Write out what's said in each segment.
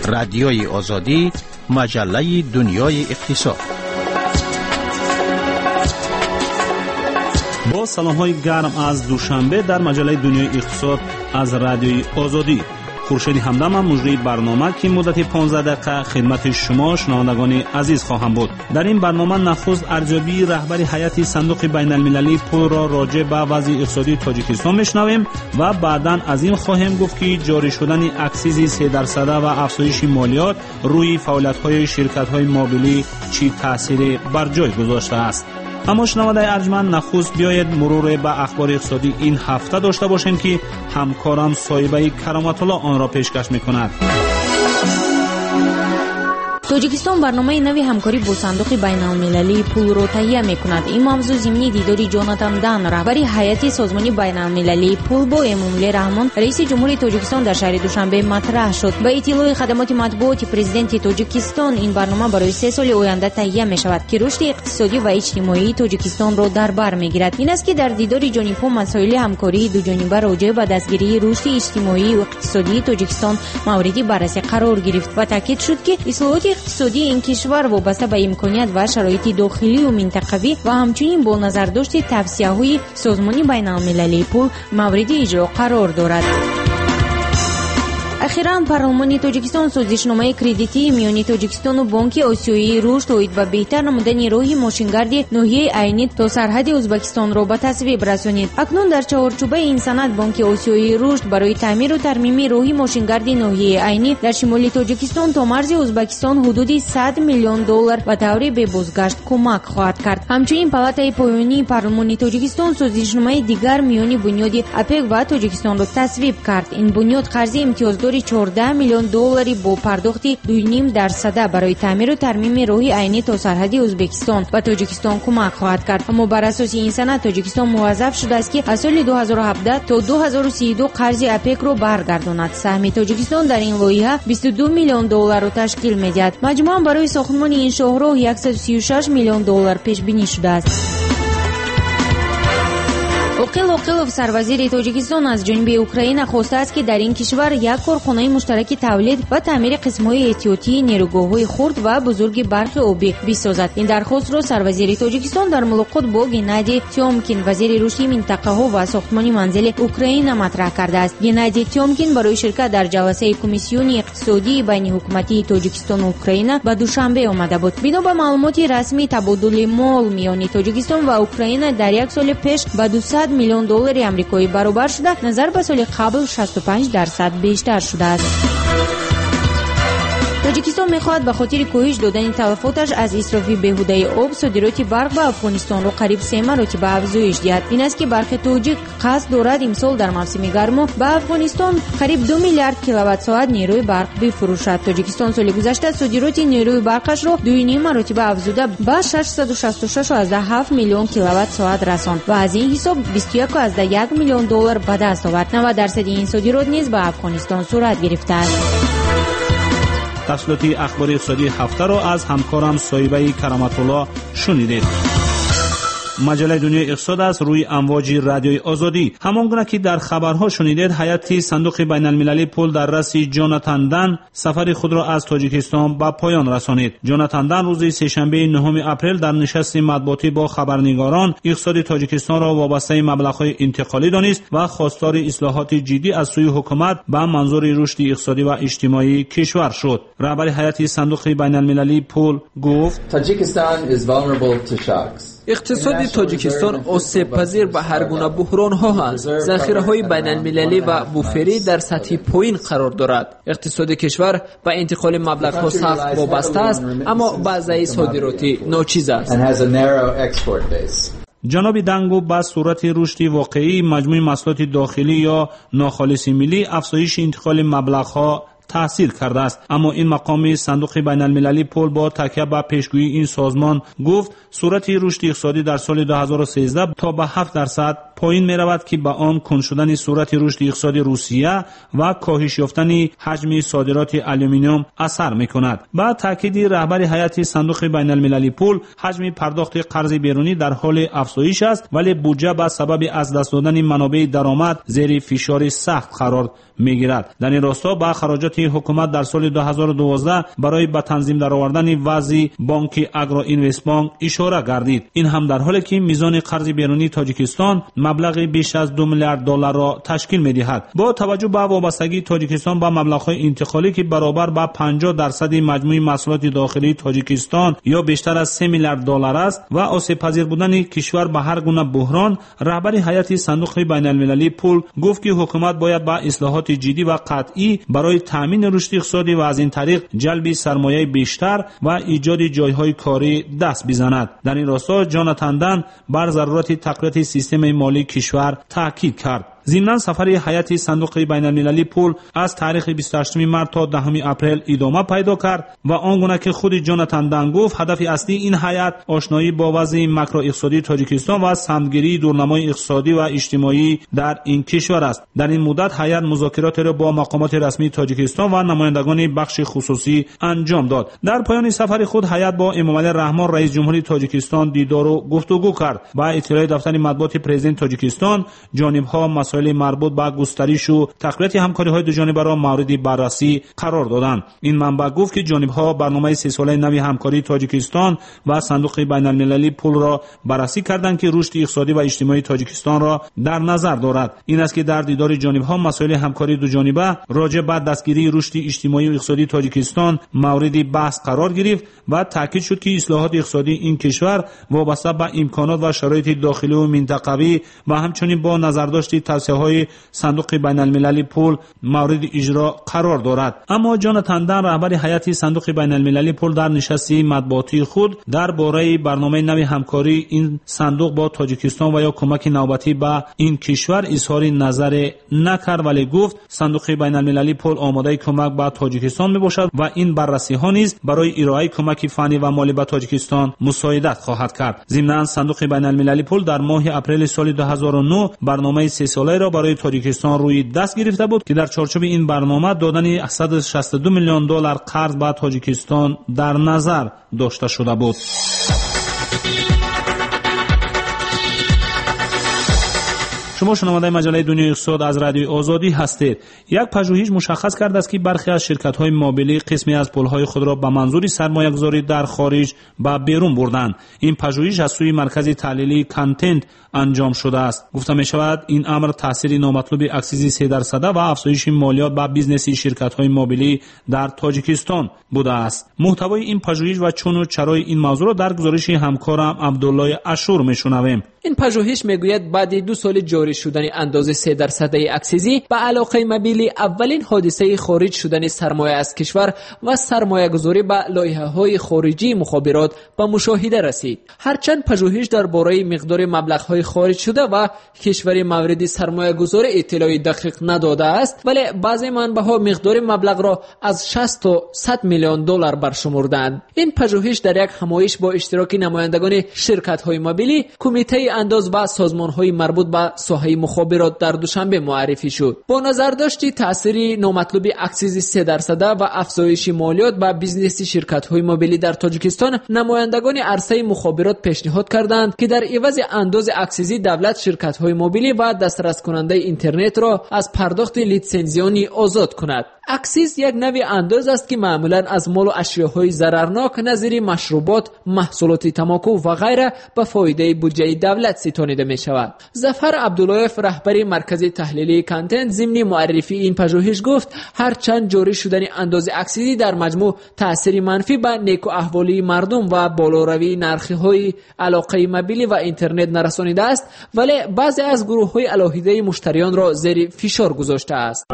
رادیوی آزادی، مجله دنیای اقتصاد. با سلام‌های گرم از دوشنبه در مجله دنیای اقتصاد از رادیوی آزادی. خورشید همدم مجری برنامه که مدت 15 دقیقه خدمت شما شنوندگان عزیز خواهم بود. در این برنامه نخست ارزیابی رهبر هیئت صندوق بین المللی پول را راجع به وضع اقتصادی تاجیکستان میشنویم و بعداً از این خواهیم گفت که جاری شدن اکسیز 3% و افزایش مالیات روی فعالیت‌های شرکت‌های موبیلی چه تأثیری بر جای گذاشته است. اما شنونده ارجمند، نخست بیاید مرور به اخبار اقتصادی این هفته داشته باشیم که همکارم صاحبه کرامت الله آن را پیشکش می‌کند. تاجیکستان برنامه نوی همکاری با صندوق بین المللی پول را تهیه می‌کند. این موضوع ضمن دیداری جوناتان دان، رهبر هیئت سازمان بین المللی پول با امام‌الله رحمان رئیس جمهوری تاجیکستان در شهر دوشنبه مطرح شد. با اطلاع خدمات مطبوعاتی پرزیدنت تاجیکستان، این برنامه برای 3 سال آینده تهیه می‌شود که رشد اقتصادی و اجتماعی تاجیکستان را در بر می‌گیرد. این است که در دیدار جانب‌ها مسائل همکاری دوجانبه راجع به دستگیری رشد اجتماعی و اقتصادی تاجیکستان موردی بررسی قرار گرفت و تاکید شد که اصلاحات اقتصادی این کشور وابسته به امکانیت و شرایط داخلی و منطقوی و همچنین با نظرداشت توصیه‌های سازمان بین المللی پول مورد اجرا قرار دارد. اخیراً پارلمان تاجیکستان سازشنامه کردیتی میان تاجیکستان و بانک آسیایی رشد اوید و بهتر نمودن راه ماشینگرد ناحیه عینی تا سرحد ازبکستان را به تصویب رسانید. اکنون در چهارچوب این سند بانک آسیایی رشد برای تعمیر و ترمیم راه ماشینگرد ناحیه عینی در شمال تاجیکستان تا مرز ازبکستان حدود 100 میلیون دلار به طور به بازگشت کمک خواهد کرد. همچنین پالاتای پایانی پارلمان تاجیکستان سازشنامه دیگر میان بنیاد اپک و تاجیکستان را تصویب کرد. این بنیاد قرض امتیازداری 14 میلیون دلاری با پرداخت 2.5% برای تعمیر و ترمیم راه عینی تا سرحد ازبکستان و تاجیکستان کمک خواهد کرد. اما بر اساس این سند تاجیکستان موظف شده است که از سال 2017 تا 2032 قرض اپک را برگرداند. سهم تاجیکستان در این لایحه 22 میلیون دلار را تشکیل می‌دهد. مجموعاً برای ساختمان این شاهراه 136 میلیون دلار پیش بینی شده است. اوقیلوف سروزیر تاجیکستان از جانب اوکراین خواسته است که در این کشور یک کارخانه مشترک تولید و تعمیر قسم‌های احتیاطی نیروگاه‌های خرد و بزرگ برق آبی بسازد. این درخواست را سروزیر تاجیکستان در ملاقات با گنادی تیومکین وزیر رشد منطقه‌ها و ساختمان منزل اوکراین مطرح کرده است. گنادی تیومکین برای شرکت در جلسه کمیسیون اقتصادی بین حکومتی تاجیکستان و اوکراین به دوشنبه آمده بود. بنا به معلومات رسمی تبادل مال میان تاجیکستان و اوکراین در یک سال پیش به 200 میلیون دلار آمریکایی برابر شده، نظر به سال قبل 65% بیشتر شده است. تاجیکستان می‌خواهد به خاطر کاهش دادن تلفاتش از اسراف بیهوده آب صادرات برق به افغانستان را قریب 3 مرتبه افزایش دهد. این است که برق تاجیک قصد دارد امسال در موسم گرما به افغانستان قریب 2 میلیارد کیلووات ساعت نیروی برق بفروشد. تاجیکستان سال گذشته صادرات نیروی برقش را 2.5 مرتبه افزوده به 666.7 میلیون کیلووات ساعت رساند و از این حساب 21.1 میلیون دلار به دست آورد. 90% این صادرات نیز به افغانستان صورت گرفته است. تفصیلات اخبار اقتصادی هفته را از همکارم صاحبه کرامت الله شنیدید. مجله دنیای اقتصاد است روی امواج رادیوی آزادی. همانگونه که در خبرها شنیدید، هیئت صندوق بین المللی پول در رأس جوناتان دان سفر خود را از تاجیکستان به پایان رسانید. جوناتان دان روز سه‌شنبه 9 اپریل در نشست مطبوعاتی با خبرنگاران اقتصاد تاجیکستان را وابسته مبلغ‌های انتقالی دانست و خواستار اصلاحات جدی از سوی حکومت به منظور رشد اقتصادی و اجتماعی کشور شد. رهبر هیئت صندوق بین المللی پول گفت: اقتصاد تاجیکستان آسیب پذیر به هر گونه بحران‌ها است. ذخیره‌های بین‌المللی و بوفری در سطح پایین قرار دارد. اقتصاد کشور به انتقال مبلغ‌ها سخت وابسته است، اما بعضی صادراتی ناچیز است. جناب دنگو با صورت رشد واقعی مجموع محصولات داخلی یا ناخالص ملی افزایش انتقال مبلغ‌ها تحصیل کرده است. اما این مقام صندوق بین المللی پول با تکیه بر پیشگویی این سازمان گفت صورت رشد اقتصادی در سال 2013 تا به 7% پایین می‌رود که به آن کند شدن صورت رشد اقتصادی روسیه و کاهش یافتن حجم صادرات آلومینیوم اثر می‌کند. با تاکید رهبر هیئت صندوق بین‌المللی پول، حجم پرداخت قرض بیرونی در حال افزایش است، ولی بودجه به سبب از دست دادن منابع درآمد زیر فشار سخت قرار می‌گیرد. در این راستا با خراجات حکومت در سال 2012 برای به تنظیم درآوردن وضع بانک اگرو اینوست بانک اشاره گردید. این هم در حالی که میزان قرض بیرونی تاجیکستان مبلغ بیش از 2 میلیارد دلار را تشکیل می‌دهد. با توجه به وابستگی تاجیکستان به مبلغ‌های انتقالی که برابر به 50% مجموع محصولات داخلی تاجیکستان یا بیشتر از 3 میلیارد دلار است و آسیب‌پذیر بودن کشور به هر گونه بحران، رهبر هیئت صندوق بین‌المللی پول گفت که حکومت باید با اصلاحات جدی و قطعی برای تامین رشد اقتصادی و از این طریق جلب سرمایه بیشتر و ایجاد جایهای کاری دست بزند. در این راستا جاناتان دان بر ضرورت تقویت سیستم مالی کشور تاکید کرد. ضمن سفر هیئت صندوق بین‌المللی پول از تاریخ 28 مارس تا 10 اپریل ادامه پیدا کرد و آنگونه که خود جاناتان دان گفت، هدف اصلی این هیئت آشنایی با وضع ماکرو اقتصادی تاجیکستان و سمتگیری دورنمای اقتصادی و اجتماعی در این کشور است. در این مدت هیئت مذاکرات را با مقامات رسمی تاجیکستان و نمایندگان بخش خصوصی انجام داد. در پایان سفر خود هیئت با امامعلی رحمان رئیس جمهوری تاجیکستان دیدار و گفتگو کرد. با اطلاع دفتر مطبوعات پرزیدنت تاجیکستان، جانب‌ها مسائل مربوط به گسترش و تقویت همکاری‌های دو جانبه را مورد بررسی قرار دادند. این منبع گفت که جانب‌ها برنامه 3 ساله نوی همکاری تاجیکستان و صندوق بین‌المللی پول را بررسی کردند که رشد اقتصادی و اجتماعی تاجیکستان را در نظر دارد. این است که در دیدار جانب‌ها مسائل همکاری دو جانبه راجع به دستگیری رشد اجتماعی و اقتصادی تاجیکستان مورد بحث قرار گرفت و تاکید شد که اصلاحات اقتصادی این کشور وابسته به امکانات و شرایط داخلی و منطقوی و همچنین با نظرداشت توصیه‌های صندوق بین‌المللی پول مورد اجرا قرار دارد. اما جاناتان دان رهبر هیئت صندوق بین‌المللی پول در نشست مطبوعاتی خود درباره برنامه نوی همکاری این صندوق با تاجیکستان و یا کمک نوبتی به این کشور اظهار نظر نکرد، ولی گفت صندوق بین‌المللی پول آماده کمک به تاجیکستان میباشد و این بررسی‌ها نیز برای ارائه کمک فنی و مالی به تاجیکستان مساعدت خواهد کرد. ضمن صندوق بین‌المللی پول در ماه اپریل سال 2009 برنامه 3 ساله را برای تاجیکستان روی دست گرفته بود که در چارچوب این برنامه دادن 162 میلیون دلار قرض به تاجیکستان در نظر داشته شده بود. شما شنونده مجله دنیای اقتصاد از رادیو آزادی هستید. یک پژوهش مشخص کرده است که برخی از شرکت‌های موبیلی قسمی از پول‌های خود را به منظور سرمایه‌گذاری در خارج به بیرون بردند. این پژوهش از سوی مرکز تحلیلی کانتنت انجام شده است. گفته می‌شود این امر تاثیر نامطلوب اکسیز 3% و افزایش مالیات به بیزنس شرکت‌های موبیلی در تاجیکستان بوده است. محتوای این پژوهش و چون و چرای این موضوع را در گزارش همکارم عبدالله اشور می‌شنویم. این پژوهش میگوید بعد 2 سال جاری شدن اندازه 3% اکسیزی به علاقه موبیلی اولین حادثه خارج شدن سرمایه از کشور و سرمایه گذاری به لایحه‌های خارجی مخابرات به مشاهده رسید. هرچند پژوهش درباره مقدار مبلغ‌های خارج شده و کشور مورد سرمایه گذاری اطلاعی دقیق نداده است، ولی بعضی منبع‌ها مقدار مبلغ را از 60 تا 100 میلیون دلار برشمردند. این پژوهش در یک همایش با اشتراک نمایندگان شرکت‌های موبیلی، کمیته انداز و سازمان‌های مربوط به ساحه مخابرات در دوشنبه معرفی شد. با نظرداشت تأثیر نامطلوب اکسیز 3% و افزایش مالیات به بیزنس شرکت‌های موبیلی در تاجیکستان، نمایندگان عرصه مخابرات پیشنهاد کردند که در عوض انداز اکسیزی دولت شرکت‌های موبیلی و دسترس کننده اینترنت را از پرداخت لیسانسیانی آزاد کند. اکسیز یک نوع انداز است که معمولاً از مال و اشیاءهای ضررناک نظیر مشروبات، محصولات تماکو و غیره به فایده بودجه دولت ستانیده می شود. ظفر عبداللهیف رهبر مرکز تحلیلی کانتنت ضمن معرفی این پژوهش گفت هرچند جاری شدن انداز اکسیزی در مجموع تأثیر منفی به نیک و احوالی مردم و بالاروی نرخ‌های علاقه موبیلی و اینترنت نرسانیده است، ولی بعضی از گروه‌های علاهیده مشتریان را زیر فشار گذاشته است.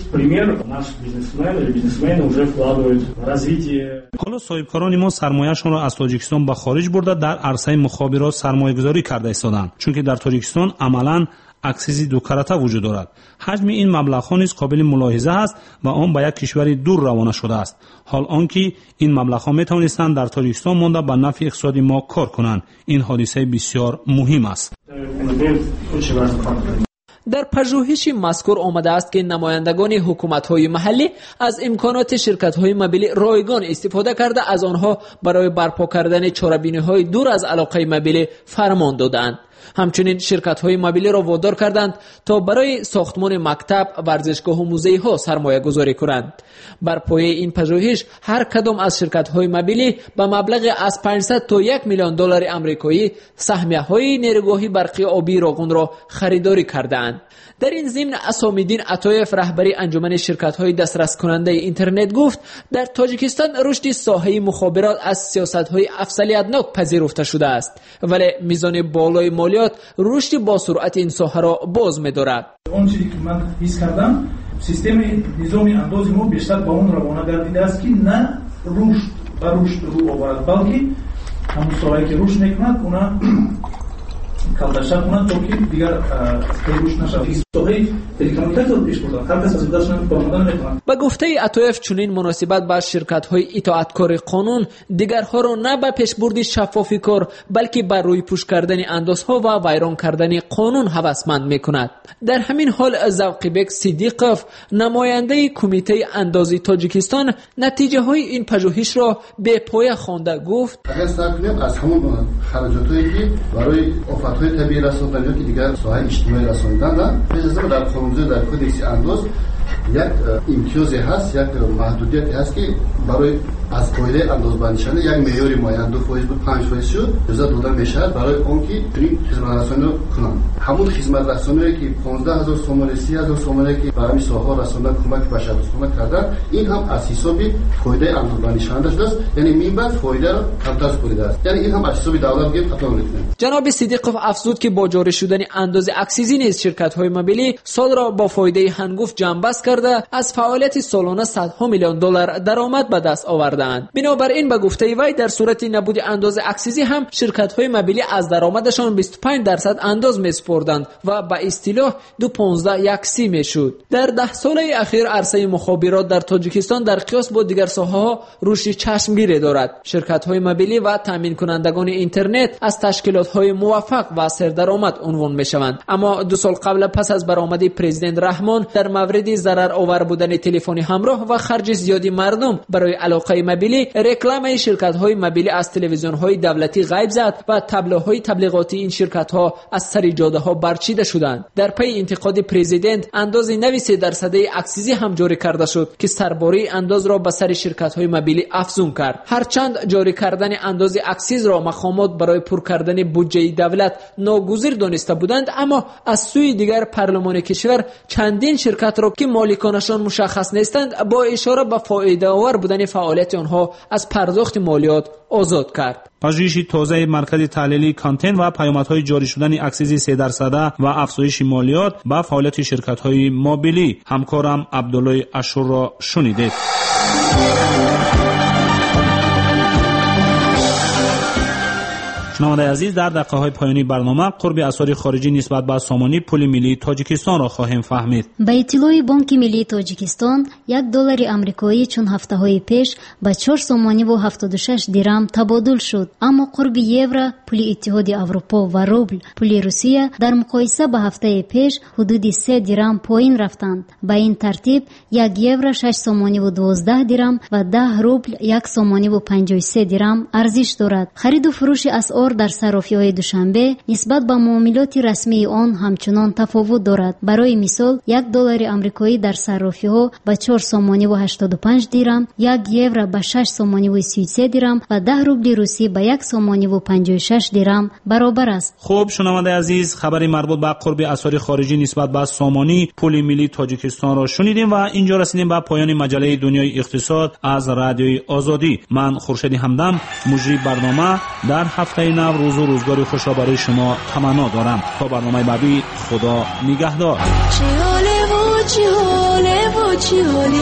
حالا صاحبکاران ما سرمایه‌شان را از تاجیکستان به خارج برده در عرصه مخابرات سرمایه‌گذاری کرده ایستادند، چون که در تاجیکستان عملاً اکسیز دو کرته وجود دارد. حجم این مبلغ‌ها نیز قابل ملاحظه است و آن به یک کشور دور روانه شده است. حال آنکه این مبلغ‌ها می‌توانستند در تاجیکستان مانده به نفع اقتصاد ما کار کنند، این حادثه بسیار مهم است. در پژوهش مذکور آمده است که نمایندگان حکومت‌های محلی از امکانات شرکت‌های موبیلی رایگان استفاده کرده از آنها برای برپا کردن چاره‌بینی‌های دور از علاقه موبیلی فرمان دادند. همچنین شرکت‌های موبیلی را وادار کردند تا برای ساختمان مکتب، ورزشگاه و موزه‌ها سرمایه گذاری کنند. بر پایه این پژوهش هر کدام از شرکت‌های موبیلی به مبلغ از 500 تا 1 میلیون دلار آمریکایی سهمیه‌های نیروگاهی برقی آبی راغون را خریداری کردند. در این ضمن اسامیدین عطایف رهبری انجمن شرکت‌های دسترس کننده اینترنت گفت در تاجیکستان رشد ساحه مخابرات از سیاست‌های افضلیت‌ناک پذیرفته شده است، ولی میزان بالای مالیات رشد با سرعت این ساحه را باز می‌دارد. اون چیزی که من حس کردم سیستم نظامی اندازی ما بیشتر با اون روانه گردیده است که نه رشد رو آورد، بلکه همون ساحه‌ای که رشد می‌کند اونا کالداشا کنند تا که دیگر رشد نشود. ساحه تلکومونیکاسیون رو پیش بردن، هر کس از دستش نمی‌تواند نمی‌کند. به گفته عطایف چنین مناسبت با شرکت‌های اطاعتکار قانون دیگرها را نه به پیشبرد شفافی کار بلکه بر روی پوش کردن اندازها و ویران کردن قانون هوسمند می‌کند. در همین حال ذوقی‌بک صدیقов نماینده کمیته اندازی تاجیکستان نتیجه های این پژوهش را به پایه خوانده گفت اگر سرکنیم از همون خرجاتی که برای آفت‌های طبیعی رساندن یا که دیگر ساحه اجتماعی رساندن اجازه در قانون در کدکس انداز یک امتیازی هست، یک محدودیتی هست که برای از قاعده اندازبندی شدن یک معیار معین 2% بود 5% شد اجازه داده میشد برای اون که این خدمت رسانی کنند. همون خدمت رسانی که 15000 سومانی 30000 سومانی که برای این ساحه رساندن کمک به شخص کردن این هم از حساب قاعده اندازبندی شده است، یعنی منبع فایده را کمتر کنیده است، یعنی این هم از حساب دولت گیر خطا میکنه. جناب صدیقов افزود که با جاری شدن اندازه اکسیزی نیز شرکت‌های موبیلی سال را با فایده هنگفت جنببست کرده از فعالیت سالانه صدها میلیون دلار درآمد به دست آوردند. بنابراین به گفته وی در صورت نبود اندازه اکسیزی هم شرکت‌های موبیلی از درآمدشان 25% انداز می‌سپردند و به اصطلاح 2.15 میشد. در 10 سال اخیر عرصه مخابرات در تاجیکستان در قیاس با دیگر ساحه‌ها رشد چشمگیری دارد. شرکت‌های موبیلی و تامین کنندگان اینترنت از تشکیلات‌های موفق و سردرآمد عنوان می‌شوند. اما 2 سال قبل پس از برآمد پرزیدنت رحمان در مورد ضرر آور بودن تلفن همراه و خرج زیادی مردم برای علاقه موبیلی رکلام شرکت‌های موبیلی از تلویزیون‌های دولتی غیب زد و تابلوهای تبلیغاتی این شرکت‌ها از سر جاده‌ها برچیده شدند. در پی انتقاد پرزیدنت انداز 93% اکسیزی هم جاری کرده شد که سرباری انداز را به سر شرکت‌های موبیلی افزون کرد. هرچند جاری کردن انداز اکسیز را مقامات برای پر کردن بودجه دولت ناگزیر دانسته بودند، اما از سوی دیگر پارلمان کشور چندین شرکت را که مالکانشان مشخص نیستند با اشاره به فایده آور بودن فعالیت آنها از پرداخت مالیات آزاد کرد. پژوهش تازه مرکز تحلیلی کانتن و پیامدهای جاری شدن اکسیزی 3% و افزایش مالیات به فعالیت شرکت‌های موبیلی. همکارم عبدالله اشور را شنیدید. شنوندگان عزیز، در دقیقه‌های پایانی برنامه قرب اثار خارجی نسبت به سامانی پول ملی تاجیکستان را خواهیم فهمید. با اطلاع بانک ملی تاجیکستان $1 آمریکایی چون هفته‌های پیش با 4 سومانی و 76 درم تبادل شد، اما قرب یورو پول اتحاد اروپا و روبل پول روسیه در مقایسه با هفته پیش حدود 3 درم پایین رفتند. با این ترتیب 1 یورو 6 سومانی و 12 درم و 10 روبل 1 سومانی و 53 درم ارزش دارد. خرید و فروش اسعار در صرافی‌های دوشنبه نسبت به معاملات رسمی آن همچنان تفاوت دارد. برای مثال $1 آمریکایی در صرافی‌ها با 4 سومانی و 85 درم، 1 یورو با 6 سومانی و 33 درم و 10 روبل روسی با 1 سومانی و 56 درم برابر است. خوب شنونده عزیز، خبری مربوط به قرب اثار خارجی نسبت به سامانی پول ملی تاجیکستان را شنیدیم و اینجا رسیدیم به پایان مجله دنیای اقتصاد از رادیوی آزادی. من خورشید همدم مجری برنامه در هفته نو روز و روزگاری خوش را برای شما تمنا دارم. تا برنامه بعدی، خدا نگهدار.